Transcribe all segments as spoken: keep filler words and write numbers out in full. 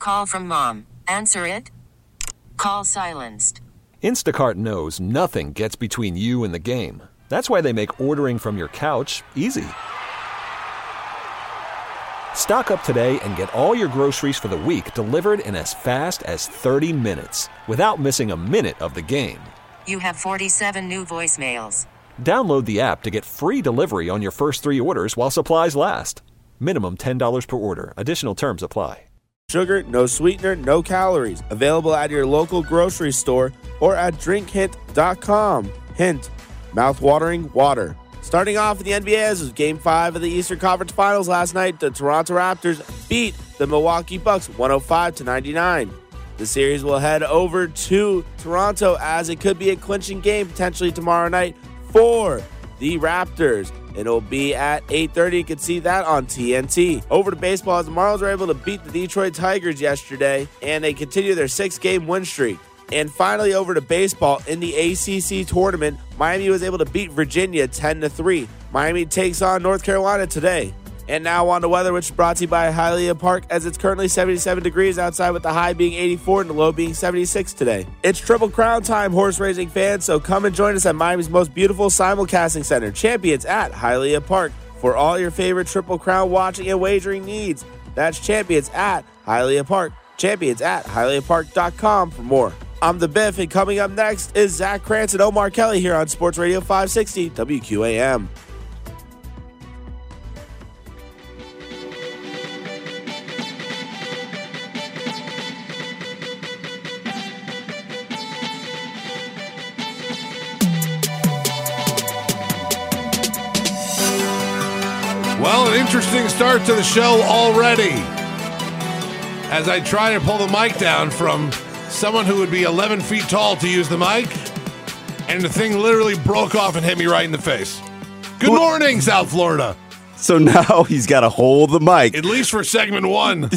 Call from mom. Answer it. Call silenced. Instacart knows nothing gets between you and the game. That's why they make ordering from your couch easy. Stock up today and get all your groceries for the week delivered in as fast as thirty minutes without missing a minute of the game. You have forty-seven new voicemails. Download the app to get free delivery on your first three orders while supplies last. Minimum ten dollars per order. Additional terms apply. Sugar, no sweetener, no calories. Available at your local grocery store or at drink hint dot com. Hint, mouth-watering water. Starting off in the N B A, as was Game five of the Eastern Conference Finals last night, the Toronto Raptors beat the Milwaukee Bucks one oh five to ninety-nine. The series will head over to Toronto as it could be a clinching game potentially tomorrow night for the Raptors. It'll be at eight thirty. You can see that on T N T. Over to baseball, as the Marlins were able to beat the Detroit Tigers yesterday, and they continue their six-game win streak. And finally, over to baseball in the A C C tournament, Miami was able to beat Virginia ten to three. Miami takes on North Carolina today. And now on to weather, which is brought to you by Hialeah Park, as it's currently seventy-seven degrees outside with the high being eighty-four and the low being seventy-six today. It's Triple Crown time, horse racing fans, so come and join us at Miami's most beautiful simulcasting center, Champions at Hialeah Park, for all your favorite Triple Crown watching and wagering needs. That's Champions at Hialeah Park. Champions at Hialeah Park dot com for more. I'm the Biff, and coming up next is Zach Krantz and Omar Kelly here on Sports Radio five sixty W Q A M. Well, an interesting start to the show already, as I try to pull the mic down from someone who would be eleven feet tall to use the mic, and the thing literally broke off and hit me right in the face. Good morning, South Florida. So now he's got to hold the mic. At least for segment one.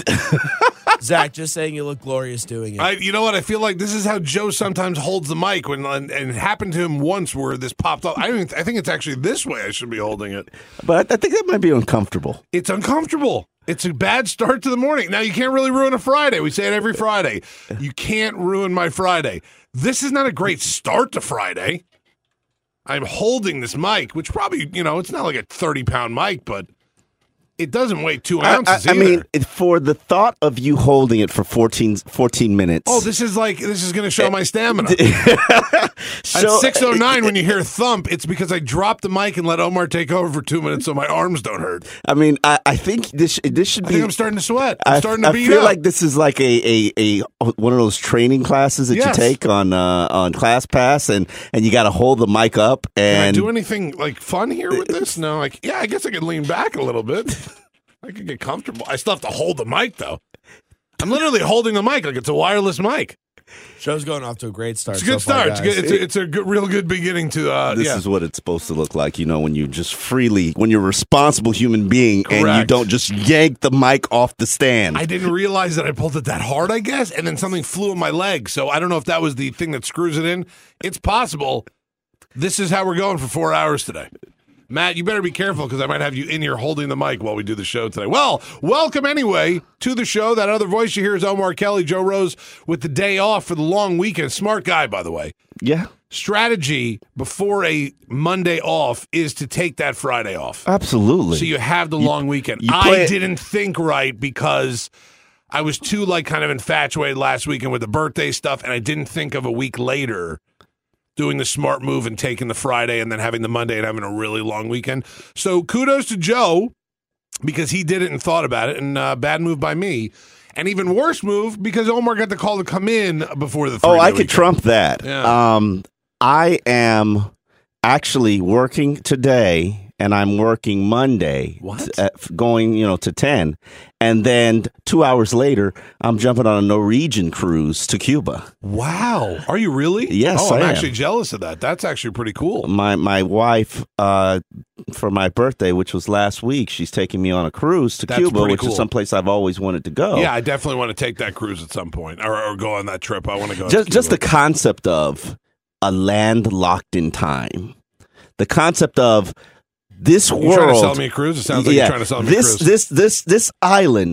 Zach, just saying you look glorious doing it. I, you know what? I feel like this is how Joe sometimes holds the mic, when and, and it happened to him once where this popped up. I don't even, I think it's actually this way I should be holding it. But I think that might be uncomfortable. It's uncomfortable. It's a bad start to the morning. Now, you can't really ruin a Friday. We say it every Friday. You can't ruin my Friday. This is not a great start to Friday. I'm holding this mic, which probably, you know, it's not like a thirty-pound mic, but it doesn't weigh two ounces I, I, I either. mean, for the thought of you holding it for fourteen, fourteen minutes. Oh, this is like, this is going to show my stamina. So, At six oh nine, when you hear thump, it's because I dropped the mic and let Omar take over for two minutes so my arms don't hurt. I mean, I, I think this this should be. I think I'm starting to sweat. I'm I, starting to I beat feel up. like this is like a, a, a one of those training classes that Yes. you take on uh, on ClassPass, and, and you got to hold the mic up. And Can I do anything like fun here with this? No, like, yeah, I guess I could lean back a little bit. I could get comfortable. I still have to hold the mic, though. I'm literally holding the mic like it's a wireless mic. Show's going off to a great start. It's a good so far, start. It's, guys. good, it's, a, it's a good, real good beginning to. Uh, This yeah. is what it's supposed to look like, you know, when you just freely, when you're a responsible human being and you Correct. don't just yank the mic off the stand. I didn't realize that I pulled it that hard, I guess, and then something flew in my leg. So I don't know if that was the thing that screws it in. It's possible. This is how we're going for four hours today. Matt, you better be careful because I might have you in here holding the mic while we do the show today. Well, welcome anyway to the show. That other voice you hear is Omar Kelly. Joe Rose with the day off for the long weekend. Smart guy, by the way. Yeah. Strategy before a Monday off is to take that Friday off. Absolutely. So you have the long weekend. you I play it- didn't think right because I was too like kind of infatuated last weekend with the birthday stuff, and I didn't think of a week later doing the smart move and taking the Friday and then having the Monday and having a really long weekend. So kudos to Joe because he did it and thought about it, and uh, bad move by me. And even worse move because Omar got the call to come in before the three-day Oh, I could weekend. trump that. Yeah. Um, I am actually working today, and I'm working Monday. What? At, going, you know, to ten, and then two hours later, I'm jumping on a Norwegian cruise to Cuba. Wow. Are you really? Yes, Oh, I'm I am. actually jealous of that. That's actually pretty cool. My my wife, uh, for my birthday, which was last week, she's taking me on a cruise to That's Cuba, pretty which cool. is someplace I've always wanted to go. Yeah, I definitely want to take that cruise at some point or, or go on that trip. I want to go. just to just the Cuba. concept of a land locked in time, the concept of this You world. trying to sell me a cruise? It sounds like yeah, you're trying to sell me this a cruise. this this this island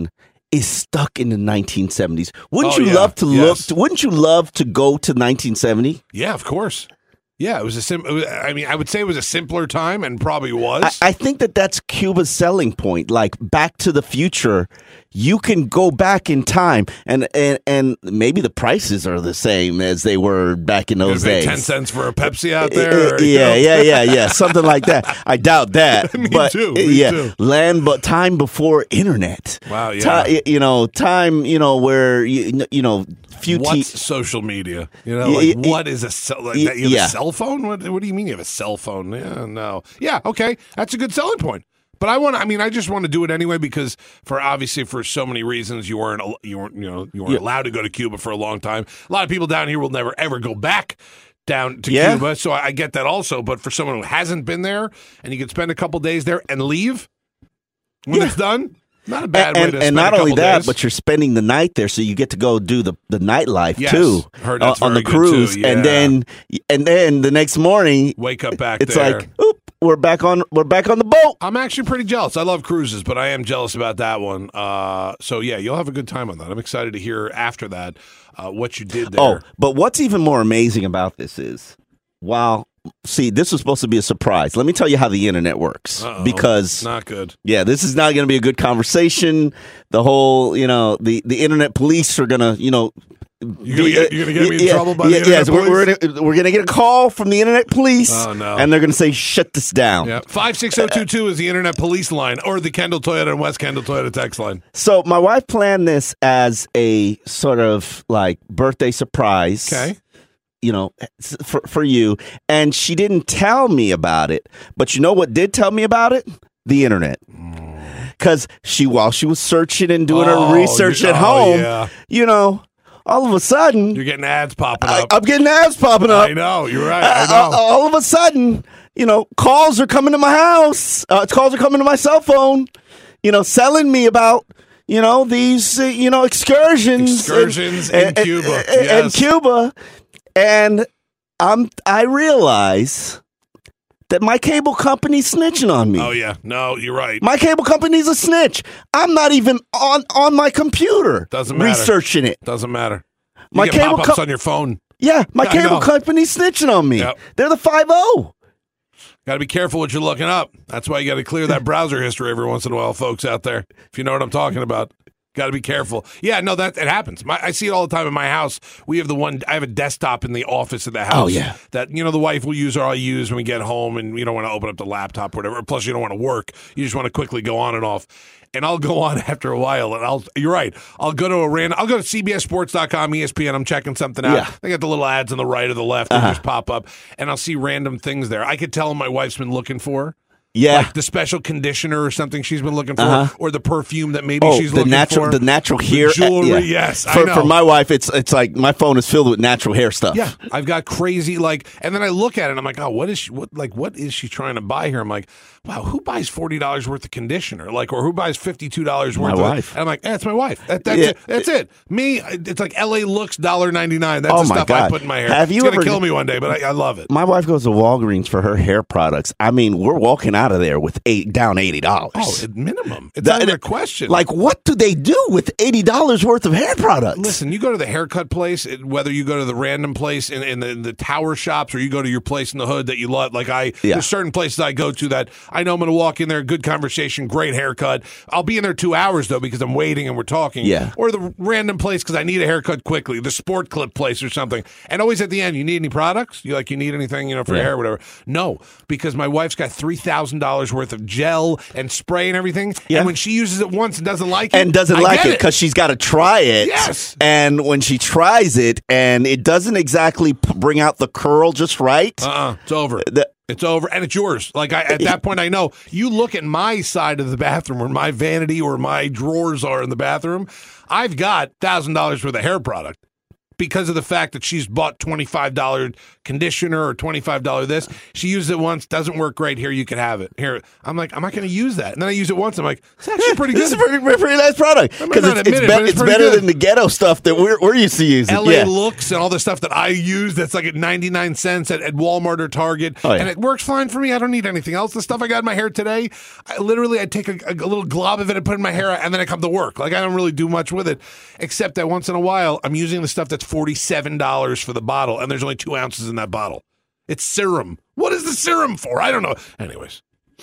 is stuck in the nineteen seventies. Wouldn't Oh, you yeah. love to Yes. look? Wouldn't you love to go to nineteen seventy? Yeah, of course. Yeah, it was a sim. it was- I mean, I would say it was a simpler time, and probably was. I, I think that that's Cuba's selling point. Like Back to the Future, you can go back in time, and and, and maybe the prices are the same as they were back in those Gonna pay days. ten cents for a Pepsi out there. Uh, or, you yeah, know? yeah, yeah, yeah, something like that. I doubt that. Me but, too, me yeah, too. land, but time before internet. Wow, yeah. Ti- you know, time. You know where you you know few. What's T- social media? You know, Yeah, like yeah, what is a cell? Like, yeah, that you have yeah. a cell phone? What, what do you mean you have a cell phone? Yeah, no. Yeah, okay, that's a good selling point. But I want. I mean, I just want to do it anyway because, for obviously, for so many reasons, you weren't. You weren't. You know, you weren't Yeah. allowed to go to Cuba for a long time. A lot of people down here will never ever go back down to Yeah. Cuba. So I, I get that also. But for someone who hasn't been there and you could spend a couple days there and leave when Yeah. it's done, not a bad and, way and, to and spend not a only couple that, days. but you're spending the night there, so you get to go do the, the nightlife Yes. too Heard uh, that's on the very good, cruise, too. Yeah. and then and then the next morning wake up back it's there. like, oop, we're back on we're back on the boat. I'm actually pretty jealous. I love cruises, but I am jealous about that one. Uh, so yeah, you'll have a good time on that. I'm excited to hear after that uh, what you did there. Oh, but what's even more amazing about this is, while see, this was supposed to be a surprise. Let me tell you how the internet works, Uh-oh. because Not good. yeah, this is not going to be a good conversation. The whole, you know, the the internet police are going to, you know. You're gonna get, you're gonna get me in yeah, trouble by yeah, the internet yes, we're, we're, police? gonna, we're gonna get a call from the internet police, Oh, no. and they're gonna say, "Shut this down." Yeah, five six zero two two is the internet police line, or the Kendall Toyota and West Kendall Toyota text line. So my wife planned this as a sort of like birthday surprise. Okay. You know, for for you, and she didn't tell me about it. But you know what did tell me about it? The internet. Because she, while she was searching and doing Oh, her research you- at oh, home, yeah. you know, all of a sudden, You're getting ads popping I, up. I'm getting ads popping up. I know. You're right. I Uh, know. uh, all of a sudden, you know, calls are coming to my house. Uh, calls are coming to my cell phone. You know, selling me about, you know, these, uh, you know, excursions, Excursions and, in and- Cuba. and, and Yes. Cuba, and I'm I realize that my cable company's snitching on me. Oh yeah. No, you're right. My cable company's a snitch. I'm not even on on my computer Doesn't matter. researching it. Doesn't matter. You My get cable pop-ups co- on your phone. Yeah, my I know. cable company's snitching on me. Yep. They're the five oh. Got to be careful what you're looking up. That's why you got to clear that browser history every once in a while, folks out there. If you know what I'm talking about, got to be careful. Yeah, no, that it happens. My, I see it all the time in my house. We have the one. I have a desktop in the office of the house. Oh, yeah. That you know the wife will use or I'll use when we get home, and you don't want to open up the laptop or whatever. Plus, you don't want to work. You just want to quickly go on and off. And I'll go on after a while, and I'll. You're right. I'll go to a random. I'll go to C B S Sports dot com, E S P N. I'm checking something out. Yeah. They got the little ads on the right or the left that just pop up, and I'll see random things there. I could tell my wife's been looking for. Yeah. Like the special conditioner or something she's been looking for, Uh-huh. or the perfume that maybe Oh, she's the looking natural, for. the natural hair jewelry, yeah. yes, I For, know. for my wife, it's it's like my phone is filled with natural hair stuff. Yeah, I've got crazy like, and then I look at it and I'm like, oh, what is she? What like what is she trying to buy here? I'm like, wow, who buys forty dollars worth of conditioner? Like, or who buys fifty two dollars worth? My of wife. And I'm like, eh, it's my wife. That, that's Yeah. it. That's it. Me, it's like L A Looks dollar ninety nine. That's Oh, the my stuff I God. put in my hair. Have it's you gonna ever- kill me one day, but I, I love it. My wife goes to Walgreens for her hair products. I mean, we're walking out of there with eight down eighty dollars. Oh, at minimum, it's That- not even a question. Like, what do they do with eighty dollars worth of hair products? Listen, you go to the haircut place, it- whether you go to the random place in, in, the, in the tower shops or you go to your place in the hood that you love. Like I, Yeah. there's certain places I go to that I know I'm going to walk in there, good conversation, great haircut. I'll be in there two hours though because I'm waiting and we're talking. Yeah. Or the random place because I need a haircut quickly, the Sport Clip place or something. And always at the end, you need any products? You like you need anything you know for Yeah. hair or whatever? No, because my wife's got three thousand dollars worth of gel and spray and everything. Yeah. And when she uses it once and doesn't like it, and doesn't I like get it because she's got to try it. Yes. And when she tries it and it doesn't exactly p- bring out the curl just right. Uh-uh, it's over. the- It's over, and it's yours. Like I, at that point, I know you look at my side of the bathroom, where my vanity or my drawers are in the bathroom. I've got thousand dollars worth of hair product, because of the fact that she's bought twenty-five dollars conditioner or twenty-five dollars this. She used it once, doesn't work great. Here, you can have it. Here, I'm like, I'm not going to use that. And then I use it once. I'm like, it's actually pretty good. This is a pretty, pretty nice product because it's, it's, it, be- it's, it's better good. than the ghetto stuff that we're, we're used to using. L A yeah. Looks and all the stuff that I use that's like at ninety-nine cents at, at Walmart or Target. Oh, yeah. And it works fine for me. I don't need anything else. The stuff I got in my hair today, I literally, I take a, a little glob of it and put it in my hair and then I come to work. Like I don't really do much with it, except that once in a while I'm using the stuff that's forty-seven dollars for the bottle and there's only two ounces in that bottle. It's serum. What is the serum for? I don't know. Anyways.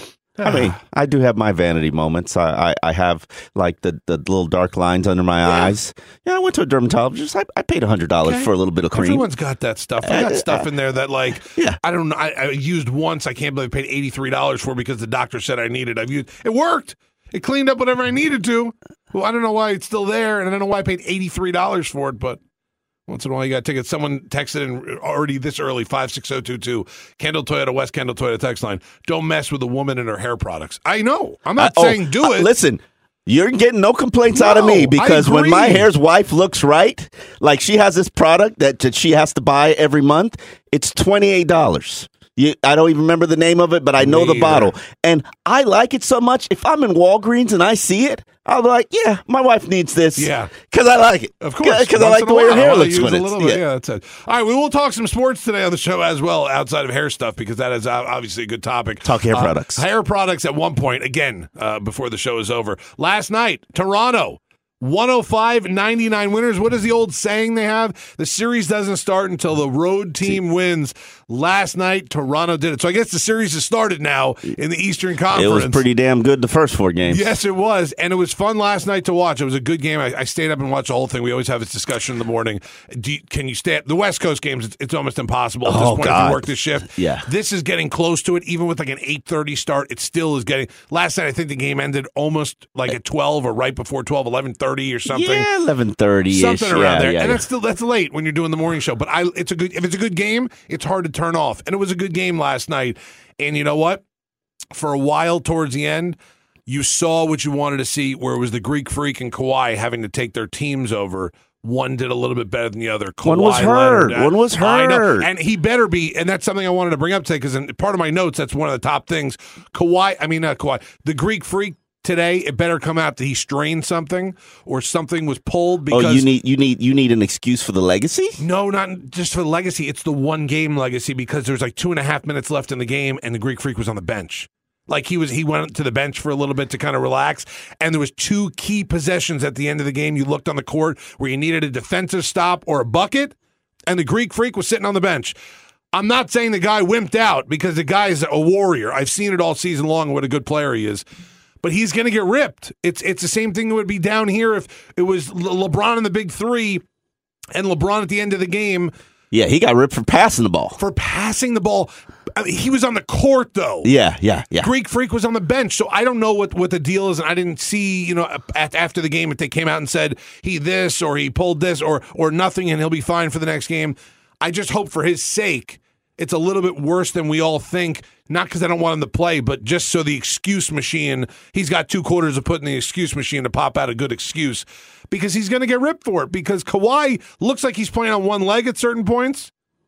I mean, I do have my vanity moments. I, I, I have like the, the little dark lines under my Yeah. eyes. Yeah, I went to a dermatologist. I, I paid one hundred dollars Okay. for a little bit of cream. Everyone's got that stuff. I got Uh, stuff uh, in there that, like, yeah. I don't know. I, I used once. I can't believe I paid eighty-three dollars for because the doctor said I needed. I've used it. Worked. It cleaned up whatever I needed to. Well, I don't know why it's still there, and I don't know why I paid eighty-three dollars for it, but once in a while you got tickets. Someone texted in already this early, five six zero two two, Kendall Toyota, West Kendall Toyota text line. Don't mess with a woman and her hair products. I know. I'm not I- saying oh, do uh, it. Listen, you're getting no complaints out of No, me I because when my agree. hair's wife looks right, like she has this product that, that she has to buy every month, it's twenty-eight dollars. You, I don't even remember the name of it, but I know Me the either. bottle. And I like it so much. If I'm in Walgreens and I see it, I'll be like, yeah, my wife needs this. Yeah. Because I like it. Of course. Because I Once like in the a way her while, hair I'll looks use when a it's. little bit. Yeah. Yeah, that's it. All right, we will talk some sports today on the show as well, outside of hair stuff, because that is uh, obviously a good topic. Talk hair Uh, products. Hair products at one point, again, uh, before the show is over. Last night, Toronto. one oh five ninety-nine winners. What is the old saying they have? The series doesn't start until the road team wins. Last night, Toronto did it. So I guess the series has started now in the Eastern Conference. It was pretty damn good the first four games. Yes, it was. And it was fun last night to watch. It was a good game. I, I stayed up and watched the whole thing. We always have this discussion in the morning. Do you, can you stay up? The West Coast games, it's, it's almost impossible at this Oh, point if God. you work this shift. Yeah. This is getting close to it. Even with like an eight thirty start, it still is getting. Last night, I think the game ended almost like at twelve or right before twelve, eleven thirty or something. Yeah, eleven thirty. Something around yeah, there, yeah, and yeah. that's still that's late when you're doing the morning show. But I, it's a good if it's a good game, it's hard to turn off. And it was a good game last night. And you know what? For a while towards the end, you saw what you wanted to see, where it was the Greek Freak and Kawhi having to take their teams over. One did a little bit better than the other. Kawhi One was Leonard, hurt. One was I know. hurt. And he better be. And that's something I wanted to bring up today because in part of my notes, that's one of the top things. Kawhi, I mean not Kawhi, the Greek Freak. Today, it better come out that he strained something or something was pulled because Oh, you need you need you need an excuse for the legacy? no, not just for the legacy. It's the one game legacy because there's like two and a half minutes left in the game, and the Greek Freak was on the bench. Like he was, he went to the bench for a little bit to kind of relax, and there was two key possessions at the end of the game. You looked on the court where you needed a defensive stop or a bucket, and the Greek Freak was sitting on the bench. I'm not saying the guy wimped out because the guy's a warrior. I've seen it all season long. What a good player he is. But he's going to get ripped. It's it's the same thing that would be down here if it was Le- LeBron in the big three and LeBron at the end of the game Yeah, he got ripped for passing the ball. for passing the ball. I mean, he was on the court, though. Yeah, yeah, yeah. Greek Freak was on the bench, so I don't know what, what the deal is, and I didn't see, you know, at, after the game if they came out and said he this or he pulled this or or nothing and he'll be fine for the next game. I just hope for his sake it's a little bit worse than we all think, not because I don't want him to play, but just so the excuse machine, he's got two quarters of putting the excuse machine to pop out a good excuse because he's going to get ripped for it because Kawhi looks like he's playing on one leg at certain points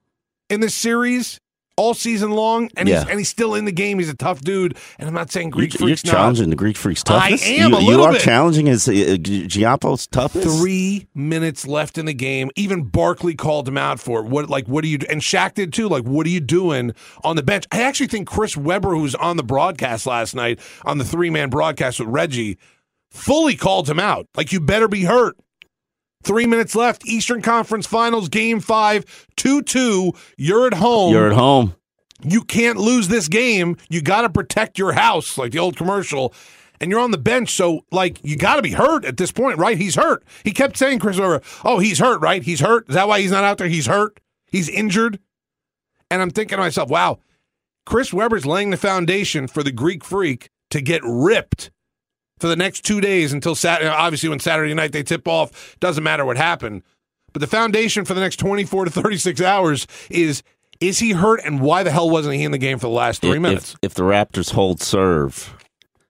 in this series all season long, and Yeah. he's and he's still in the game. He's a tough dude, and I'm not saying Greek You're, you're Freak's challenging the Greek Freak's toughness. I am you, a you little are bit. challenging his uh, Giappo's not. toughness. Three minutes left in the game. Even Barkley called him out for it. What like what are you and Shaq did too? Like what are you doing on the bench? I actually think Chris Webber, who was on the broadcast last night on the three man broadcast with Reggie, fully called him out. Like you better be hurt. Three minutes left. Eastern Conference Finals, Game Five, two two. You're at home. You're at home. You can't lose this game. You got to protect your house, like the old commercial. And you're on the bench, so, like, you got to be hurt at this point, right? He's hurt. He kept saying, Chris Webber, oh, he's hurt, right? He's hurt. Is that why he's not out there? He's hurt. He's injured. And I'm thinking to myself, wow, Chris Webber's laying the foundation for the Greek Freak to get ripped for the next two days until Saturday. Obviously, when Saturday night they tip off, doesn't matter what happened. But the foundation for the next twenty-four to thirty-six hours is, is he hurt, and why the hell wasn't he in the game for the last three If- minutes? If, if the Raptors hold serve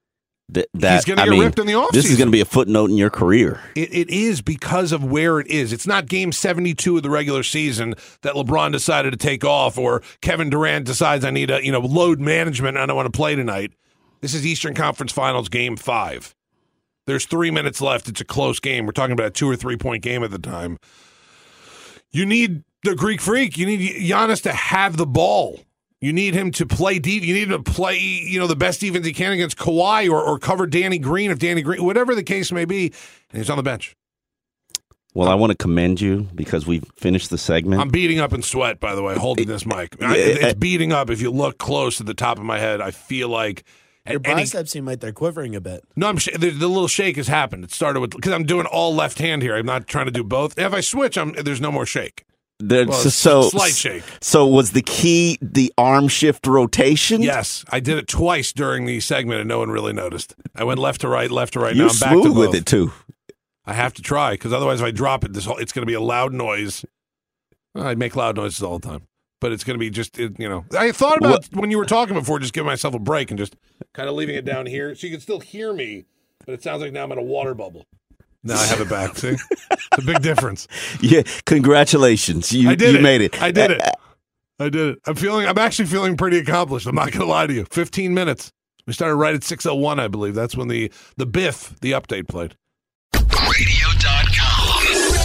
Th- that, He's going to I get mean, ripped in the offseason. This is going to be a footnote in your career. It, it is because of where it is. It's not game seventy-two of the regular season that LeBron decided to take off, or Kevin Durant decides I need a you know load management and I don't want to play tonight. This is Eastern Conference Finals game five. There's three minutes left. It's a close game. We're talking about a two or three point game at the time. You need the Greek Freak. You need Giannis to have the ball. You need him to play deep. You need him to play, you know, the best defense he can against Kawhi or, or cover Danny Green if Danny Green, whatever the case may be, and he's on the bench. Well, I want to commend you because we've finished the segment. I'm beating up in sweat, by the way, holding this mic. I, it's beating up. If you look close to the top of my head, I feel like your biceps seem like they're quivering a bit. No, I'm sh- the, the little shake has happened. It started with because I'm doing all left hand here. I'm not trying to do both. If I switch, I'm there's no more shake. The, well, so slight shake. So was the key the arm shift rotation? Yes, I did it twice during the segment, and no one really noticed. I went left to right, left to right. You're now I'm back to smooth both. with it too. I have to try because otherwise, if I drop it, this whole, it's going to be a loud noise. I make loud noises all the time, but it's going to be just it, you know. I thought about what? when you were talking before, just giving myself a break and just kind of leaving it down here so you can still hear me, but it sounds like now I'm in a water bubble. Now I have it back. See, it's a big difference. Yeah, congratulations! You, I did you it. made it. I did it. I did it. I'm feeling. I'm actually feeling pretty accomplished. I'm not going to lie to you. Fifteen minutes. We started right at six oh one, I believe. That's when the the Biff the update played. radio dot com.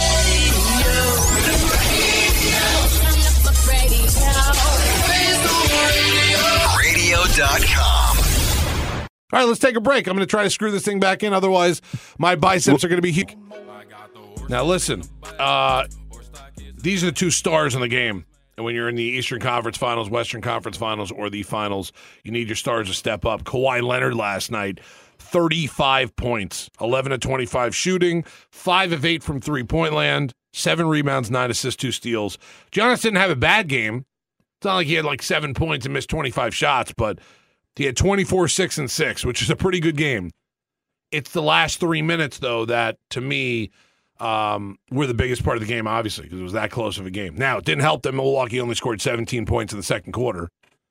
radio dot com. All right, let's take a break. I'm going to try to screw this thing back in. Otherwise, my biceps are going to be huge. Now, listen. Uh, these are the two stars in the game. And when you're in the Eastern Conference Finals, Western Conference Finals, or the Finals, you need your stars to step up. Kawhi Leonard last night, thirty-five points, eleven of twenty-five shooting, five of eight from three-point land, seven rebounds, nine assists, two steals. Giannis didn't have a bad game. It's not like he had like seven points and missed twenty-five shots, but he had twenty-four, six, and six, which is a pretty good game. It's the last three minutes, though, that, to me, um, were the biggest part of the game, obviously, because it was that close of a game. Now, it didn't help that Milwaukee only scored seventeen points in the second quarter.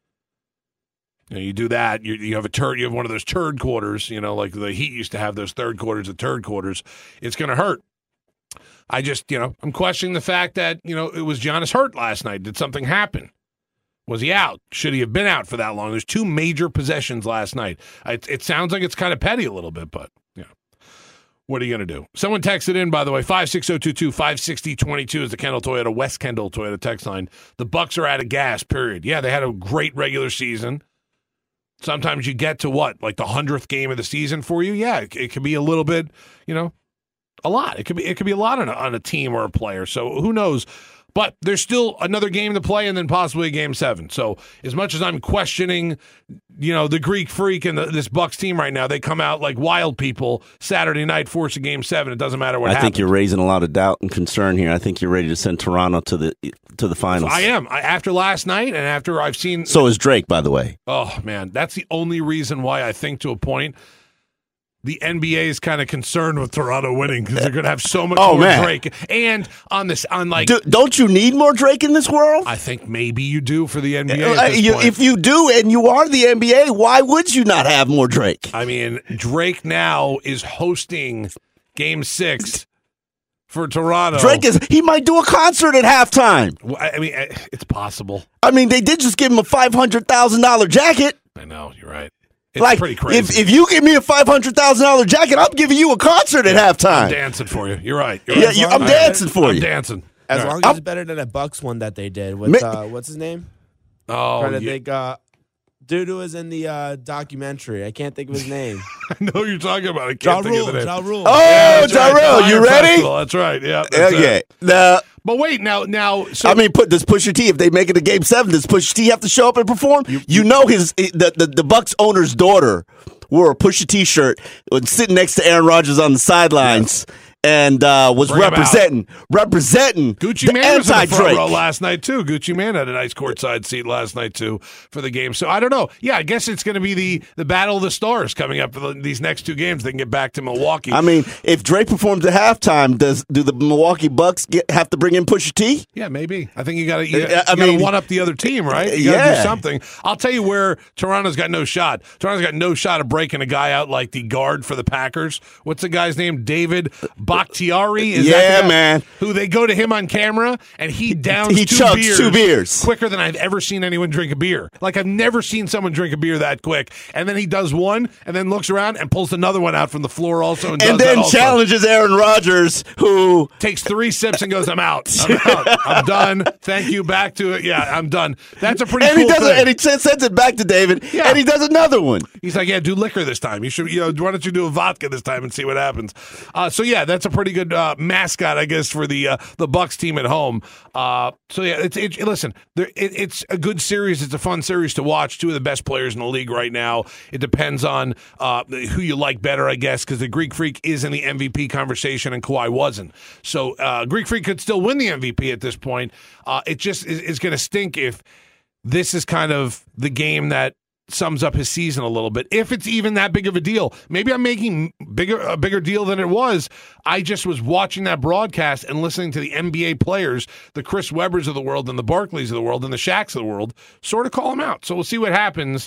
You know, you do that, you, you have a turd, you have one of those turd quarters, you know, like the Heat used to have those third quarters, the turd quarters. It's going to hurt. I just, you know, I'm questioning the fact that, you know, it was Giannis hurt last night. Did something happen? Was he out? Should he have been out for that long? There's two major possessions last night. It, it sounds like it's kind of petty a little bit, but, you know, what are you going to do? Someone texted in, by the way, five six zero two two, five six zero two two is the Kendall Toyota, West Kendall Toyota text line. The Bucks are out of gas, period. Yeah, they had a great regular season. Sometimes you get to what, like the hundredth game of the season for you? Yeah, it, it could be a little bit, you know, a lot. It could be it could be a lot on a, on a team or a player. So who knows? But there's still another game to play and then possibly a game seven. So as much as I'm questioning, you know, the Greek Freak and the, this Bucks team right now, they come out like wild people Saturday night, force a game seven. It doesn't matter what I happens. think you're raising a lot of doubt and concern here. I think you're ready to send Toronto to the to the finals. I am. I, after last night and after I've seen. So is Drake, by the way. Oh, man. That's the only reason why I think to a point the N B A is kind of concerned with Toronto winning because they're going to have so much oh, more man. Drake. And on this, on like, do, don't you need more Drake in this world? I think maybe you do for the N B A. Uh, At this you, point. if you do, and you are the N B A, why would you not have more Drake? I mean, Drake now is hosting Game Six for Toronto. Drake is he might do a concert at halftime. Well, I I mean, it's possible. I mean, they did just give him a five hundred thousand dollar jacket. I know you're right. It's like, pretty crazy. If, if you give me a five hundred thousand dollar jacket, I'm giving you a concert at halftime. I'm dancing for you. You're right. You're Yeah, right. you, I'm I- dancing for I'm you. dancing. As All long right. as it's better than a Bucks one that they did with, Mi- uh, what's his name? Oh, trying to yeah. think. Uh, dude who was in the uh, documentary. I can't think of his name. I know who you're talking about. I can't Ja think Rule. of the name. Ja Rule. Oh, Yeah, that's right. Jarrell, The you Fire ready? Festival. That's right. Yeah. that's Okay. it. Now, But wait, now, now. So I mean, put does Pusha T, if they make it a game seven, does Pusha T have to show up and perform? You, you know his the, the the Bucks owner's daughter wore a Pusha T shirt, was sitting next to Aaron Rodgers on the sidelines, and uh, was Bring him representing representing Gucci the Man was in the front anti-Drake. row last night too. Gucci Man had a nice courtside seat last night too for the game. So I don't know. Yeah, I guess it's going to be the the battle of the stars coming up for the, these next two games. They can get back to Milwaukee. I mean, if Drake performs at halftime, does do the Milwaukee Bucks get, have to bring in Pusha T? Yeah, maybe. I think you got to you, I you mean- one up the other team, right? You got to Yeah. do something. I'll tell you where Toronto's got no shot. Toronto's got no shot of breaking a guy out like the guard for the Packers. What's the guy's name? David Bakhtiari. Is that Yeah, the guy? man. Who they go to him on camera and he downs He two chugs beers two beers. quicker than I've ever seen anyone drink a beer. Like I've never seen someone drink a beer that quick. And then he does one and then looks around and pulls another one out from the floor also and, And does then that also. challenges Aaron Rodgers, who Takes three sips and goes, I'm out. I'm out. I'm done. Thank you. Back to it. Yeah, I'm done. That's a pretty and cool he does thing. it, and he sends it back to David, Yeah. and he does another one. He's like, yeah, do liquor this time. You should, you know, why don't you do a vodka this time and see what happens? Uh, so yeah, that's a pretty good uh, mascot, I guess, for the uh, the Bucks team at home. Uh, so yeah, it's it, listen, there, it, it's a good series. It's a fun series to watch. Two of the best players in the league right now. It depends on uh, who you like better, I guess, because the Greek Freak is in the M V P conversation and Kawhi wasn't. So uh, Greek Freak could still win the M V P at this point. Uh, it just is, is going to stink if this is kind of the game that sums up his season a little bit, if it's even that big of a deal. Maybe I'm making bigger a bigger deal than it was. I just was watching that broadcast and listening to the N B A players, the Chris Webbers of the world and the Barkleys of the world and the Shaqs of the world, sort of call him out. So we'll see what happens.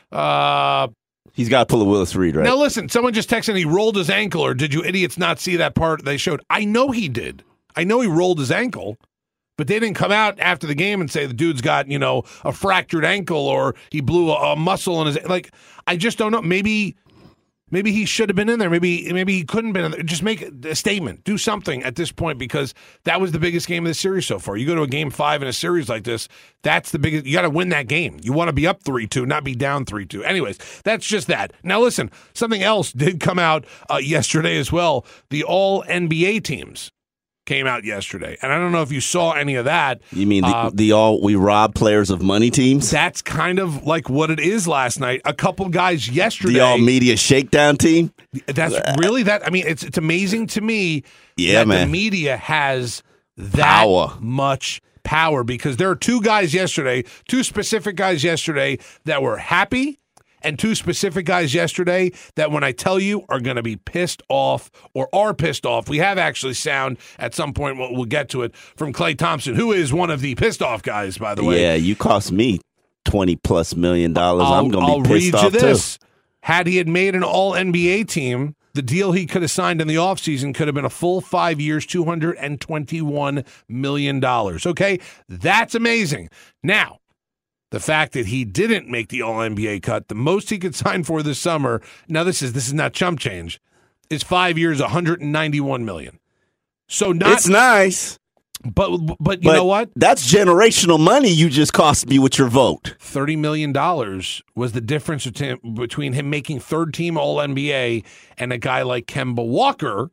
Uh, He's got to pull a Willis Reed, right? now listen, someone just texted he rolled his ankle, or did you idiots not see that part they showed? I know he did. I know he rolled his ankle. But they didn't come out after the game and say the dude's got, you know, a fractured ankle or he blew a, a muscle in his, like, I just don't know. Maybe maybe he should have been in there. Maybe maybe he couldn't have been in there. Just make a statement. Do something at this point, because that was the biggest game of the series so far. You go to a game five in a series like this, that's the biggest. You got to win that game. You want to be up three two, not be down three two. Anyways, that's just that. Now, listen, something else did come out uh, yesterday as well. The all N B A teams came out yesterday, and I don't know if you saw any of that. You mean the, Uh, the all we rob players of money teams? That's kind of like what it is last night. A couple guys yesterday. The all media shakedown team? That's really that. I mean, it's it's amazing to me Yeah, that man. the media has that Power. much power, because there are two guys yesterday, two specific guys yesterday that were happy, and two specific guys yesterday that, when I tell you, are going to be pissed off or are pissed off. We have actually sound at some point, we'll, we'll get to it, from Klay Thompson, who is one of the pissed off guys, by the way. Yeah, you cost me twenty plus million dollars. I'm going I'll to be pissed read you off this. Had he had made an all N B A team, the deal he could have signed in the offseason could have been a full five years, two hundred twenty-one million dollars. Okay? That's amazing. Now, the fact that he didn't make the all N B A cut, the most he could sign for this summer, now this is this is not chump change, is five years, one hundred ninety-one million dollars. So not It's nice. but but you but know what? That's generational money you just cost me with your vote. thirty million dollars was the difference between between him making third team all N B A and a guy like Kemba Walker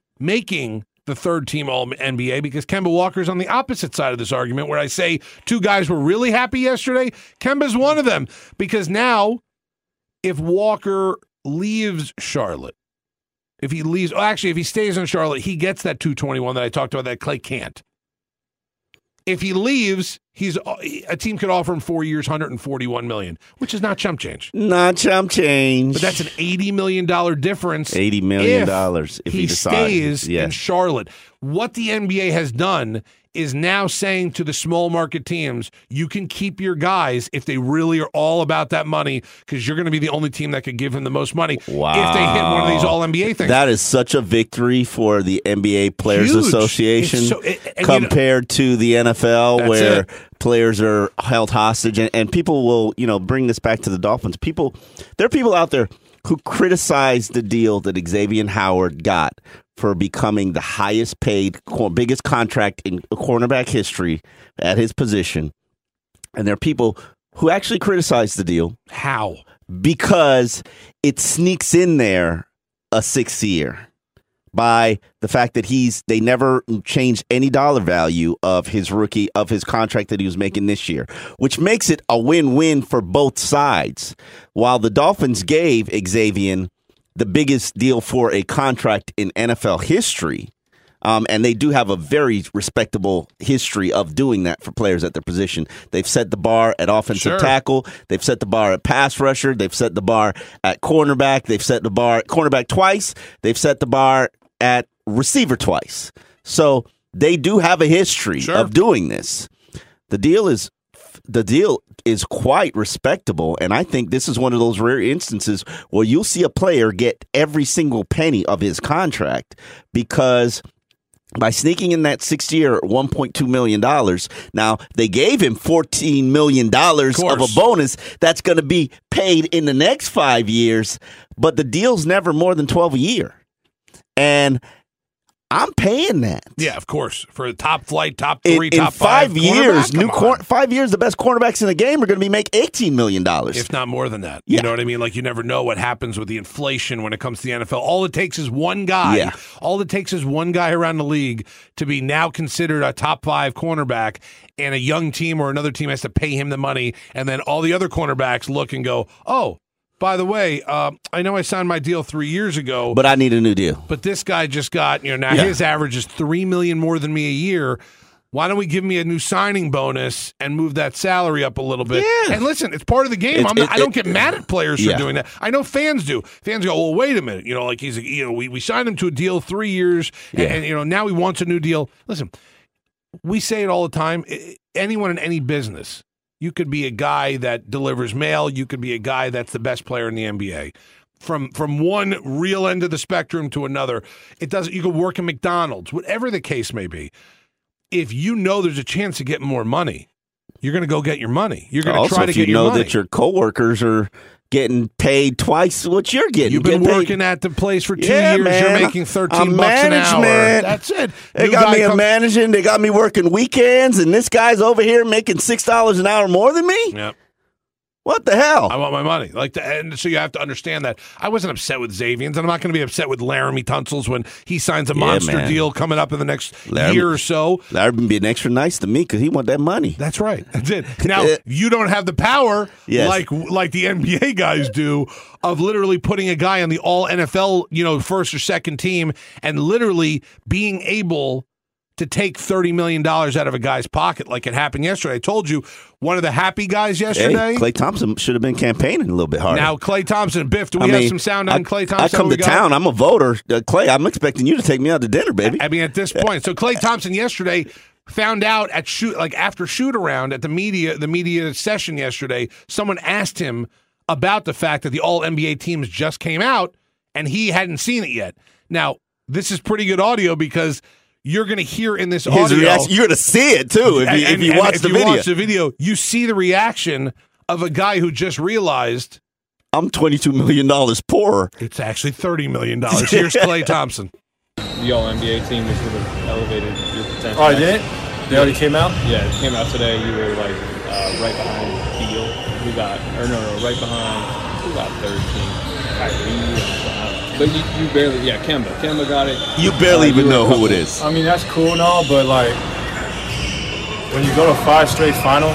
making the third team all N B A, because Kemba Walker's on the opposite side of this argument, where I say two guys were really happy yesterday. Kemba's one of them, because now if Walker leaves Charlotte, if he leaves, oh, actually, if he stays in Charlotte, he gets that two twenty-one that I talked about that Klay can't. If he leaves, he's a team could offer him four years, one hundred forty-one million dollars, which is not chump change. Not chump change. But that's an eighty million dollars difference. eighty million if dollars if he he decides. stays in Yes. Charlotte. What the N B A has done is now saying to the small market teams, you can keep your guys if they really are all about that money, because you're going to be the only team that could give him the most money Wow. if they hit one of these all N B A things. That is such a victory for the N B A Players Huge. Association It's so- it- and you know- compared to the N F L, That's where it. players are held hostage. And, and people will, you know, bring this back to the Dolphins. People, there are people out there who criticize the deal that Xavier Howard got for becoming the highest paid, biggest contract in cornerback history at his position. And there are people who actually criticize the deal How? because it sneaks in there a sixth year by the fact that he's they never changed any dollar value of his rookie of his contract that he was making this year, which makes it a win-win for both sides. While the Dolphins gave Xavier the biggest deal for a contract in N F L history. Um, and they do have a very respectable history of doing that for players at their position. They've set the bar at offensive Sure. tackle. They've set the bar at pass rusher. They've set the bar at cornerback. They've set the bar at cornerback twice. They've set the bar at receiver twice. So they do have a history Sure. of doing this. The deal is the deal is quite respectable, and I think this is one of those rare instances where you'll see a player get every single penny of his contract because by sneaking in that sixth year at one point two million dollars, now they gave him fourteen million dollars Of of, course. a bonus that's going to be paid in the next five years, but the deal's never more than twelve a year. And I'm paying that. Yeah, of course. For the top flight, top In, three, in top five, five years, cornerback, new come cor- on. five years, the best cornerbacks in the game are going to be make eighteen million dollars. If not more than that. Yeah. You know what I mean? Like, you never know what happens with the inflation when it comes to the N F L. All it takes is one guy. Yeah. All it takes is one guy around the league to be now considered a top five cornerback, and a young team or another team has to pay him the money, and then all the other cornerbacks look and go, oh, by the way, uh, I know I signed my deal three years ago, But I need a new deal. but this guy just got, you know, now Yeah. his average is three million more than me a year. Why don't we give me a new signing bonus and move that salary up a little bit? Yeah. And listen, it's part of the game. It's- I'm not, it- I don't it- get mad at players for Yeah. doing that. I know fans do. Fans go, well, wait a minute. You know, like he's, a, you know, we, we signed him to a deal three years, and, Yeah. and you know now he wants a new deal. Listen, we say it all the time. I- Anyone in any business. You could be a guy that delivers mail. You could be a guy that's the best player in the N B A. From from one real end of the spectrum to another, it doesn't. You could work in McDonald's, whatever the case may be. If you know there's a chance to get more money, you're going to go get your money. You're going to Also, try to if you get your know money. that your coworkers are getting paid twice what you're getting. You've You been get paid- working at the place for two Yeah, years. man. You're making thirteen I'm bucks an hour. management. That's it. They New got guy me a comes- managing. They got me working weekends, and this guy's over here making six dollars an hour more than me. Yep. What the hell? I want my money. Like, the, and so you have to understand that. I wasn't upset with Xavier, and I'm not going to be upset with Laramie Tunsil when he signs a Yeah, monster man. deal coming up in the next Laramie- year or so. Larry being extra nice to me because he want that money. That's right. That's it. Now you don't have the power, Yes. like like the N B A guys do, of literally putting a guy on the All N F L, you know, first or second team, and literally being able to take thirty million dollars out of a guy's pocket, like it happened yesterday. I told you, one of the happy guys yesterday. Hey, Klay Thompson should have been campaigning a little bit harder. Now Klay Thompson, Biff, do we I have mean, some sound I, on Klay Thompson? I come We to got it? town. I'm a voter. Uh, Klay, I'm expecting you to take me out to dinner, baby. I mean, at this point, so Klay Thompson yesterday found out at shoot like after shoot around at the media the media session yesterday, someone asked him about the fact that the All N B A teams just came out and he hadn't seen it yet. Now, this is pretty good audio because you're going to hear in this His audio. reaction, you're going to see it too if you, and- if and- you and watch if the you video. watch the video, you see the reaction of a guy who just realized I'm twenty-two million dollars poorer. it's actually thirty million dollars. Here's Klay Thompson. The All N B A team, which would have elevated your potential. Oh, I did it? They already came out? Yeah, it came out today. You were like uh, right behind Beal. Who got, or no, no, right behind, who got third team? Kyrie. Or, but you, you barely, yeah, Kemba. Kemba got it. You barely Uh, even you know were- who it is. I mean, that's cool and all, but like, when you go to five straight finals,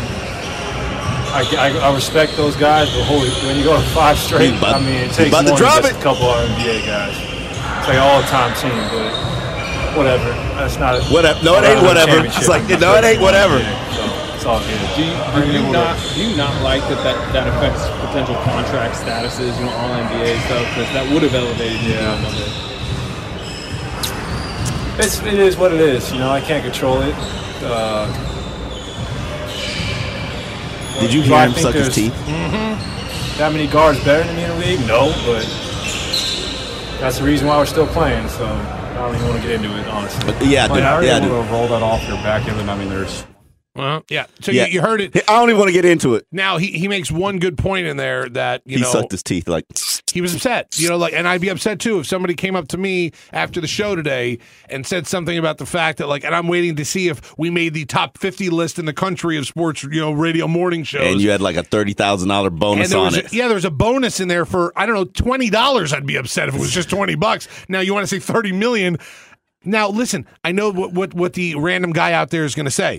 I, I, I respect those guys, but holy, when you go to five straight, He's about- I mean, it he's takes about more to than drop just it. a couple of N B A guys. It's like an all-time team, but whatever. That's not a, Whatever. No, it ain't not a whatever. championship. It's like, I'm no, it ain't not whatever. Yeah, so it's all good. Do you, do you not do you not like that, that that affects potential contract statuses, you know, all N B A stuff, because that would have elevated you to Yeah. another. It's, it is what it is. You know, I can't control it. Uh, Did you do hear I him think suck his there's teeth? That many guards better than me in the league? No, but that's the reason why we're still playing. So I don't even want to get into it, honestly. But yeah, dude, How are you yeah, able dude. to roll that off your back end? I mean, there's Well, yeah. So Yeah. you, you heard it. I don't even want to get into it. Now he, he makes one good point in there that you He know sucked his teeth like. he was upset. You know, like, and I'd be upset too if somebody came up to me after the show today and said something about the fact that, like, and I'm waiting to see if we made the top fifty list in the country of sports, you know, radio morning shows. And you had like a thirty thousand dollar bonus And there on was it. a, yeah, there was a bonus in there for I don't know twenty dollars. I'd be upset if it was just twenty bucks. Now you want to say thirty million. Now listen, I know what what what the random guy out there is going to say.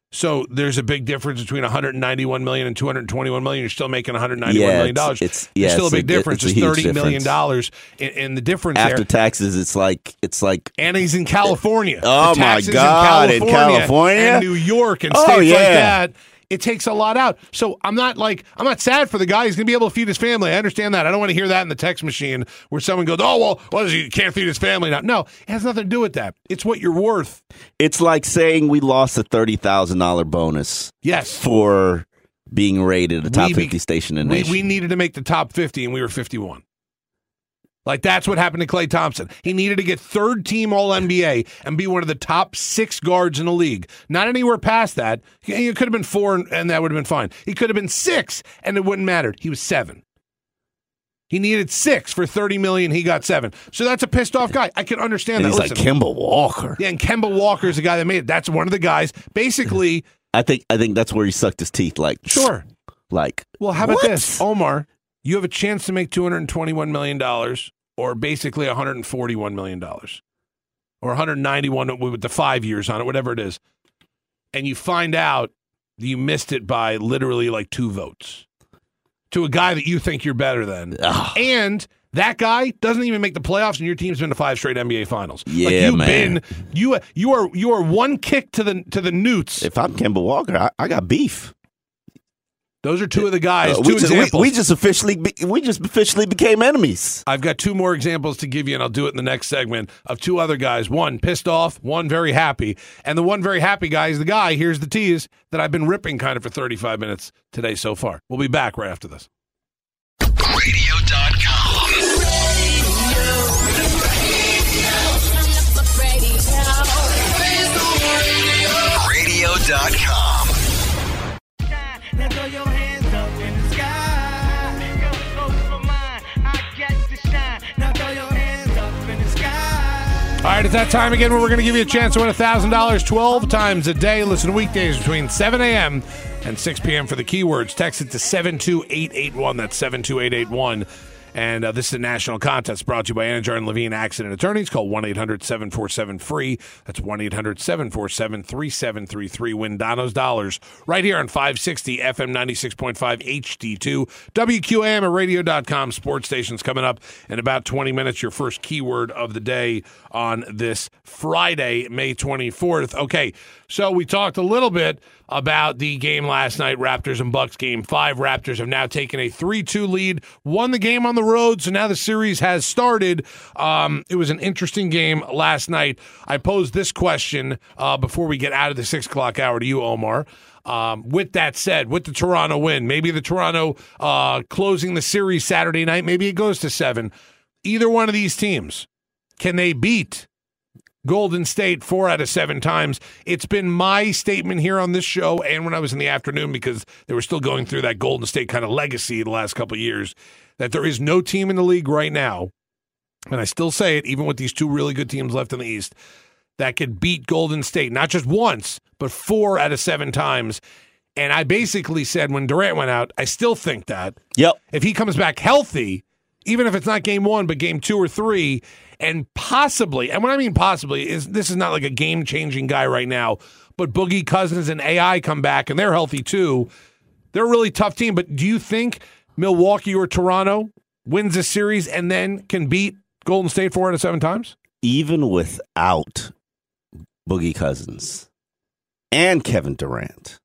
So there's a big difference between one hundred ninety-one million dollars and two hundred twenty-one million dollars. You're still making one hundred ninety-one Yeah, million dollars. it's- it's- There's yeah, still a it's a- big difference. it's a It's huge thirty million difference. dollars. And, and the difference After there. taxes, it's like it's like And he's in California. Oh, The my taxes God, in in California? California and New York and Oh, states like yeah. that. It takes a lot out. So I'm not like I'm not sad for the guy. He's gonna be able to feed his family. I understand that. I don't want to hear that in the text machine where someone goes, "Oh well, what is he? He can't feed his family now." No, it has nothing to do with that. It's what you're worth. it's like saying we lost a thirty thousand dollar bonus Yes. for being rated a top We be- fifty station in the We, nation. we needed to make the top fifty, and we were fifty-one. Like, that's what happened to Klay Thompson. He needed to get third team All N B A and be one of the top six guards in the league. Not anywhere past that. He, it could have been four, and, and that would have been fine. He could have been six, and it wouldn't matter. He was seven. He needed six for thirty million dollars. He got seven. So that's a pissed off guy. I can understand and that. he's Listen, like Kemba Walker. yeah, and Kemba Walker is the guy that made it. That's one of the guys. Basically, I think I think that's where he sucked his teeth. Like sure. Like Well, how about what? this, Omar? You have a chance to make two hundred twenty-one million dollars, or basically one hundred forty-one million dollars, or one hundred ninety-one with the five years on it, whatever it is, and you find out that you missed it by literally like two votes to a guy that you think you're better than, Ugh. and that guy doesn't even make the playoffs, and your team's been to five straight N B A finals. Yeah, like you've man. been you you are you are one kick to the to the Newts. If I'm Kemba Walker, I, I got beef. Those are two of the guys. Uh, two we, just, we, examples. we just officially be, we just officially became enemies. I've got two more examples to give you, and I'll do it in the next segment, of two other guys. One pissed off, one very happy. And the one very happy guy is the guy, here's the tease, that I've been ripping kind of for thirty-five minutes today so far. We'll be back right after this. radio dot com. radio dot com. Now throw your hands up in the sky. Go for mine. I get to shine. Now throw your hands up in the sky. All right, it's that time again where we're going to give you a chance to win one thousand dollars twelve times a day. Listen, weekdays between seven a.m. and six p.m. for the keywords. Text it to seven two eight eight one. That's seven two eight eight one. And uh, this is a national contest brought to you by Anajar and Levine Accident Attorneys. Call one eight hundred seven four seven free. That's one eight hundred seven four seven three seven three three. Win Dono's Dollars right here on five sixty F M ninety-six point five H D two. W Q A M at radio dot com. Sports stations coming up in about twenty minutes. Your first keyword of the day on this Friday, May twenty-fourth. Okay, so we talked a little bit about the game last night, Raptors and Bucks game five. Raptors have now taken a three two lead, won the game on the road, so now the series has started. Um, it was an interesting game last night. I posed this question uh, before we get out of the six o'clock hour to you, Omar. Um, with that said, with the Toronto win, maybe the Toronto uh, closing the series Saturday night, maybe it goes to seven. Either one of these teams, can they beat Golden State four out of seven times? It's been my statement here on this show and when I was in the afternoon, because they were still going through that Golden State kind of legacy the last couple of years, that there is no team in the league right now, and I still say it, even with these two really good teams left in the East, that could beat Golden State, not just once, but four out of seven times. And I basically said when Durant went out, I still think that. Yep. If he comes back healthy, even if it's not game one, but game two or three, and possibly, and what I mean possibly is this is not like a game-changing guy right now, but Boogie Cousins and A I come back, and they're healthy too. They're a really tough team, but do you think Milwaukee or Toronto wins this series and then can beat Golden State four out of seven times? Even without Boogie Cousins and Kevin Durant,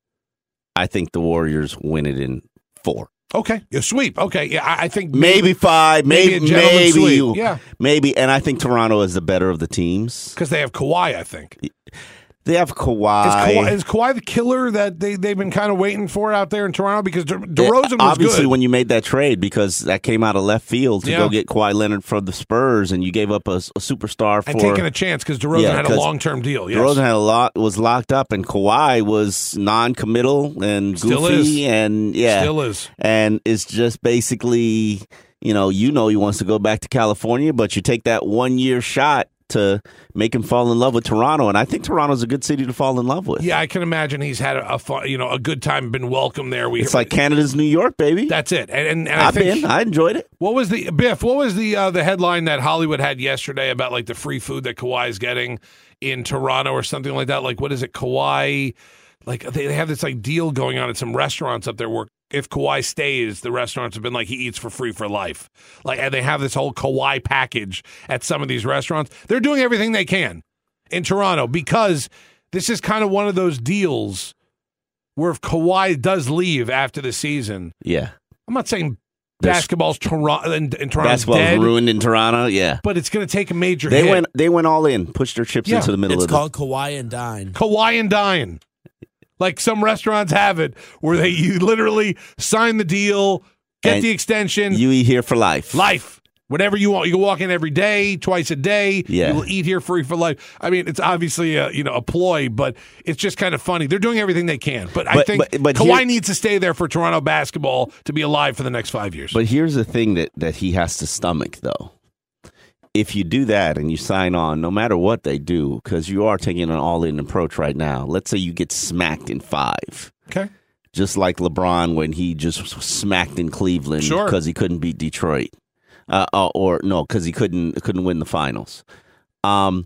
I think the Warriors win it in four. Okay, a sweep. Okay, yeah, I, I think Maybe five, maybe maybe a gentleman's maybe, sweep. you, Yeah. maybe, and I think Toronto is the better of the teams. because they have Kawhi, I think. They have Is Kawhi. Kawhi, is Kawhi the killer that they, they've been kind of waiting for out there in Toronto? Because De- DeRozan was Obviously, good. when you made that trade, because that came out of left field to Yeah. go get Kawhi Leonard from the Spurs, and you gave up a, a superstar for and taking a chance because DeRozan Yeah, had a 'cause long-term deal. Yes. DeRozan had a lot was locked up, and Kawhi was non-committal and Still goofy, is. and yeah, Still is. and it's just basically, you know, you know, he wants to go back to California, but you take that one-year shot to make him fall in love with Toronto, and I think Toronto's a good city to fall in love with. Yeah, I can imagine he's had a, a fun, you know a good time, been welcomed there. We It's like Canada's New York, baby. that's it. And, and, and I I've think been, I enjoyed it. what was the Biff? What was the uh, the headline that Hollywood had yesterday about like the free food that Kawhi's getting in Toronto or something like that? Like what is it, Kawhi? like they, they have this like deal going on at some restaurants up there where if Kawhi stays, the restaurants have been like he eats for free for life. Like, and they have this whole Kawhi package at some of these restaurants. They're doing everything they can in Toronto because this is kind of one of those deals where if Kawhi does leave after the season, yeah, I'm not saying basketball's Toronto in, in Toronto's basketball's dead, ruined in Toronto. Yeah, but it's going to take a major. They hit. went. They went all in, pushed their chips Yeah. into the middle It's of called Kawhi and Dine. Kawhi and Dine. Like some restaurants have it where they you literally sign the deal, get And the extension. You eat here for life. Life. Whatever you want. You can walk in every day, twice a day. Yeah. You will eat here free for life. I mean, it's obviously a, you know, a ploy, but it's just kind of funny. They're doing everything they can. But, I But- think but- but Kawhi here- needs to stay there for Toronto basketball to be alive for the next five years. But here's the thing that, that he has to stomach, though. If you do that and you sign on, no matter what they do, because you are taking an all-in approach right now. Let's say you get smacked in five. Okay. Just like LeBron when he just smacked in Cleveland Sure. because he couldn't beat Detroit. Uh, uh, or no, because he couldn't couldn't win the finals. Um,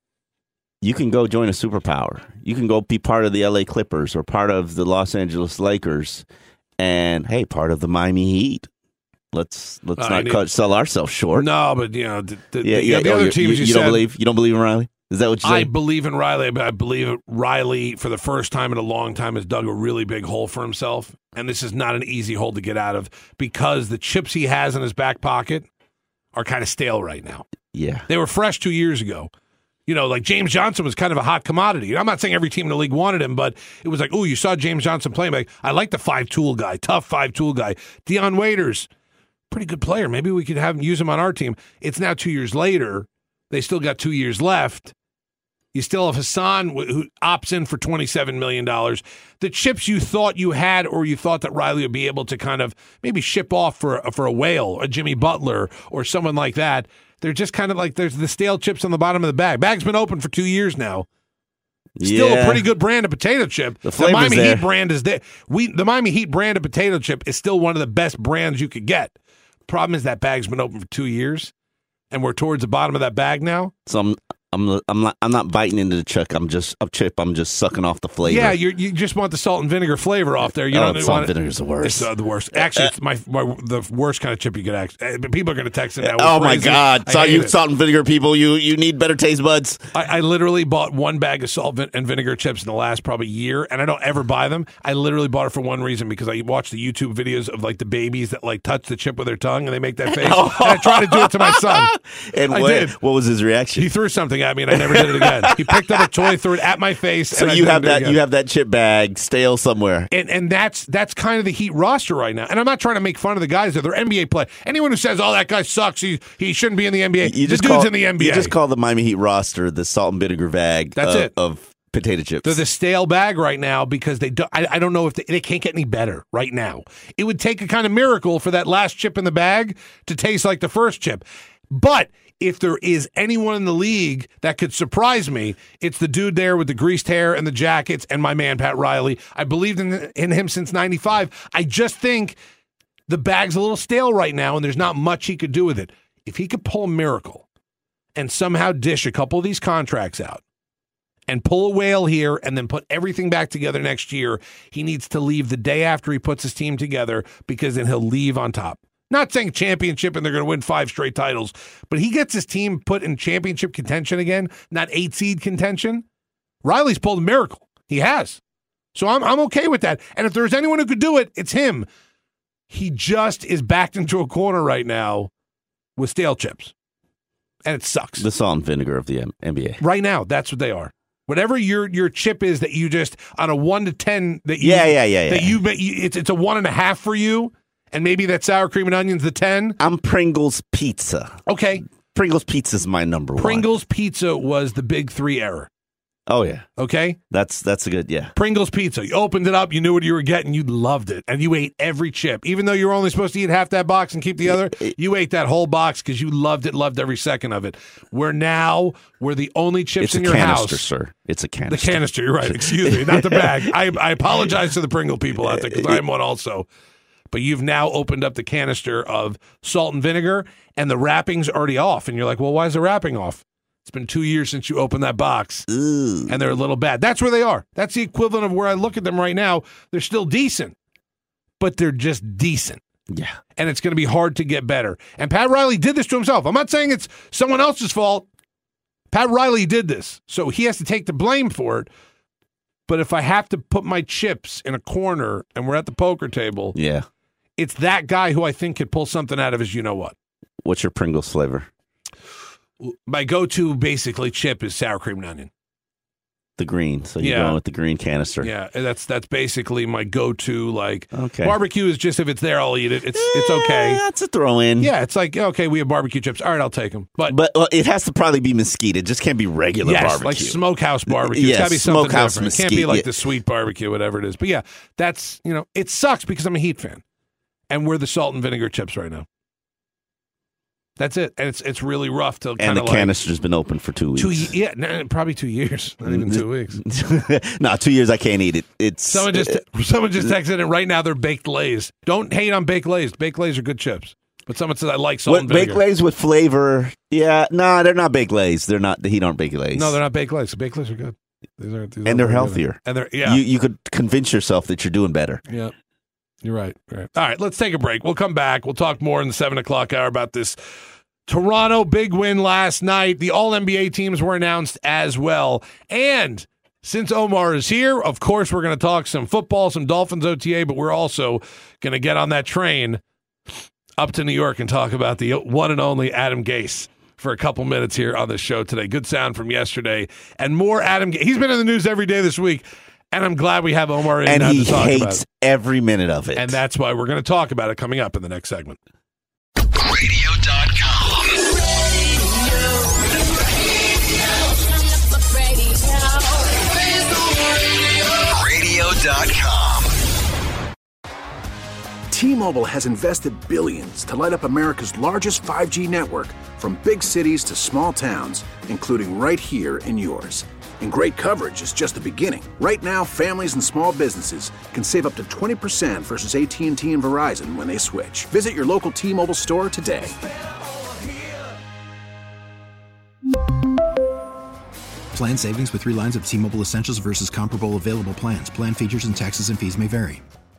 you can go join a superpower. You can go be part of the L A Clippers or part of the Los Angeles Lakers, and hey, part of the Miami Heat. Let's let's Uh, not I cut, need- sell ourselves short. No, but, you know, the, the, yeah, the, yeah. the oh, other you, teams you, you, you said, don't believe you don't believe in Riley? Is that what you I say? believe in Riley, but I believe Riley, for the first time in a long time, has dug a really big hole for himself. And this is not an easy hole to get out of because the chips he has in his back pocket are kind of stale right now. Yeah. They were fresh two years ago. You know, like James Johnson was kind of a hot commodity. I'm not saying every team in the league wanted him, but it was like, oh, you saw James Johnson playing. Like, I like the five-tool guy, tough five-tool guy. Deion Waiters, pretty good player. Maybe we could have him, use him on our team. It's now two years later. They still got two years left. You still have Hassan, who opts in for twenty-seven million dollars. The chips you thought you had, or you thought that Riley would be able to kind of maybe ship off for, for a whale, a Jimmy Butler, or someone like that, they're just kind of like there's the stale chips on the bottom of the bag. Bag's been open for two years now. Still Yeah. a pretty good brand of potato chip. The The, flavor's Miami there. Heat brand is there. We the Miami Heat brand of potato chip is still one of the best brands you could get. Problem is that bag's been open for two years, and we're towards the bottom of that bag now. So I'm I'm I'm not I'm not biting into the chuck. I'm just a chip. I'm just sucking off the flavor. Yeah, you you just want the salt and vinegar flavor off there. You Oh, don't salt want and vinegar's the worst. It's uh, the worst. Actually, it's my, my the worst kind of chip you could actually. But people are going to text it now. We're Oh my crazy. God! I So hate you it. salt and vinegar people, you you need better taste buds. I, I literally bought one bag of salt vin- and vinegar chips in the last probably year, and I don't ever buy them. I literally bought it for one reason because I watch the YouTube videos of like the babies that like touch the chip with their tongue and they make that face. And I try to do it to my son. And I what, did. what was his reaction? He threw something at me, and I never did it again. He picked up a toy, threw it at my face. So and I you didn't have do it that again. you have that chip bag stale somewhere. And and that's that's kind of the Heat roster right now. And I'm not trying to make fun of the guys that they're N B A play. Anyone who says, "Oh, that guy sucks. He he shouldn't be in the N B A." You the just dude's call, in the N B A. You just call the Miami Heat roster the salt and vinegar bag. That's of, it. of potato chips. They're the stale bag right now because they do, I, I don't know if they, they can't get any better right now. It would take a kind of miracle for that last chip in the bag to taste like the first chip. But if there is anyone in the league that could surprise me, it's the dude there with the greased hair and the jackets and my man, Pat Riley. I believed in, in him since ninety-five. I just think the bag's a little stale right now, and there's not much he could do with it. If he could pull a miracle and somehow dish a couple of these contracts out and pull a whale here and then put everything back together next year, he needs to leave the day after he puts his team together because then he'll leave on top. Not saying championship and they're going to win five straight titles, but he gets his team put in championship contention again, not eight seed contention. Riley's pulled a miracle. He has. So I'm I'm okay with that. And if there's anyone who could do it, it's him. He just is backed into a corner right now with stale chips. And it sucks. the salt and vinegar of the M- N B A. Right now, that's what they are. Whatever your your chip is that you just on a one to ten that you Yeah, yeah, yeah, that yeah. you, you it's it's a one and a half for you, and maybe that sour cream and onions the ten. I'm Pringles Pizza. Okay, Pringles Pizza is my number one. Pringles Pizza was the big three error. Oh yeah, Okay, that's that's a good yeah. Pringles Pizza. You opened it up, you knew what you were getting, you loved it, and you ate every chip, even though you were only supposed to eat half that box and keep the other. You ate that whole box because you loved it, loved every second of it. We're now we're the only chips It's in a your canister, house. sir. It's a The canister. canister, you're right. Excuse me, not the bag. I, I apologize to the Pringle people out there because I'm one also. But you've now opened up the canister of salt and vinegar, and the wrapping's already off. And you're like, well, why is the wrapping off? It's been two years since you opened that box, Ooh. and they're a little bad. That's where they are. That's the equivalent of where I look at them right now. They're still decent, but they're just decent. Yeah. And it's going to be hard to get better. And Pat Riley did this to himself. I'm not saying it's someone else's fault. Pat Riley did this, so he has to take the blame for it. But if I have to put my chips in a corner and we're at the poker table, Yeah. it's that guy who I think could pull something out of his you-know-what. What's your Pringles flavor? My go-to, basically, chip is sour cream and onion. The green. So you're Yeah. going with the green canister. Yeah, and that's that's basically my go-to. Like Okay. barbecue is just if it's there, I'll eat it. It's it's okay. Eh, that's a throw in. Yeah, it's like okay, we have barbecue chips. All right, I'll take them. But But well, it has to probably be mesquite. It just can't be regular yes, barbecue. like smokehouse barbecue. Yeah, It's got to be something smokehouse different. It can't be mesquite, like yeah. the sweet barbecue, whatever it is. But yeah, that's you know, it sucks because I'm a Heat fan, and we're the salt and vinegar chips right now. That's it, and it's it's really rough to kind and the of like canister's been open for two weeks. two ye- yeah, no, probably two years, not even two weeks. No, two years I can't eat it. It's Someone just someone just texted it right now. They're baked Lays. Don't hate on baked Lays. Baked Lays are good chips. But someone says I like salt what, and vinegar. baked Lays with flavor. Yeah, nah, they're not baked Lays. They're not. The Heat aren't baked Lays. No, they're not baked Lays. Baked Lays are good. These are, these and are they're very good. healthier. And they're yeah. You you could convince yourself that you're doing better. Yeah. You're right. Right. All right. Let's take a break. We'll come back. We'll talk more in the seven o'clock hour about this Toronto big win last night. The All N B A teams were announced as well. And since Omar is here, of course, we're going to talk some football, some Dolphins O T A, but we're also going to get on that train up to New York and talk about the one and only Adam Gase for a couple minutes here on the show today. Good sound from yesterday. And more Adam Gase. He's been in the news every day this week. And I'm glad we have Omar in And now he to talk about hates it. every minute of it. And that's why we're going to talk about it coming up in the next segment. radio dot com. radio dot com. T-Mobile has invested billions to light up America's largest five G network, from big cities to small towns, including right here in yours. And great coverage is just the beginning. Right now, families and small businesses can save up to twenty percent versus A T and T and Verizon when they switch. Visit your local T-Mobile store today. Plan savings with three lines of T-Mobile Essentials versus comparable available plans. Plan features and taxes and fees may vary.